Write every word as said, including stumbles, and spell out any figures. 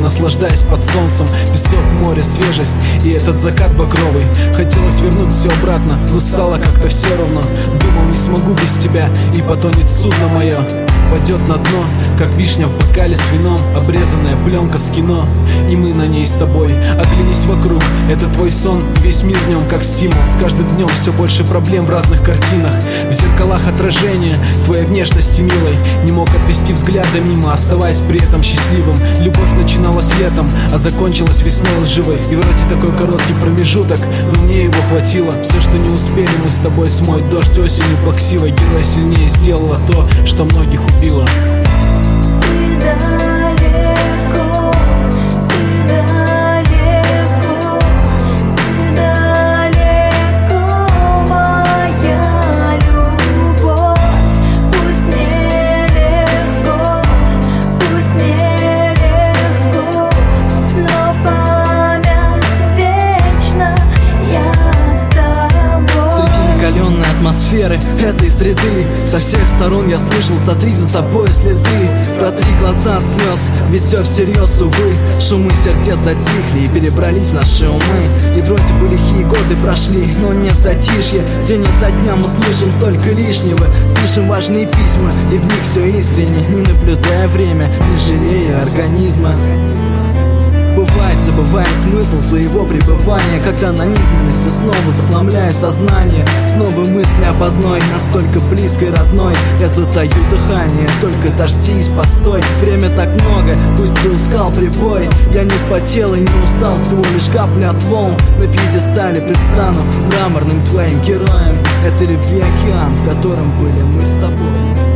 наслаждаясь под солнцем. Песок, море, свежесть и этот закат багровый. Хотелось вернуть все обратно, но стало как-то все равно. Думал, не смогу без тебя, и потонет судно мое. Падет на дно, как вишня в бокале с вином. Обрезанная пленка с кино, и мы на ней с тобой. Оглянись вокруг, это твой сон, весь мир в нем как стимул. С каждым днем все больше проблем в разных картинах. В зеркалах отражение твоей внешности милой. Не мог отвести взгляда мимо, оставаясь при этом счастливым. Любовь начиналась летом, а закончилась весной лживой. И вроде такой короткий промежуток, но мне его хватило. Все, что не успели мы с тобой смоет дождь осенью плаксивой. Герой сильнее сделала то, что многих убило. Атмосферы этой среды, со всех сторон я слышал: сотри за собой следы, протри глаза от слез, ведь все всерьез, увы. Шумы сердец затихли и перебрались в наши умы. И вроде бы лихие годы прошли, но нет затишья. День ото дня мы слышим столько лишнего. Пишем важные письма, и в них все искренне, не наблюдая время, не жалея организма. Бывает, забываем смысл своего пребывания, когда на низменности снова захламляя сознание. Снова мысли об одной, настолько близкой, родной. Я затаю дыхание, только дождись, постой. Время так много, пусть ты ускал прибой. Я не вспотел и не устал, всего лишь капля от волн. На пьедестале предстану мраморным твоим героем. Это любви океан, в котором были мы с тобой.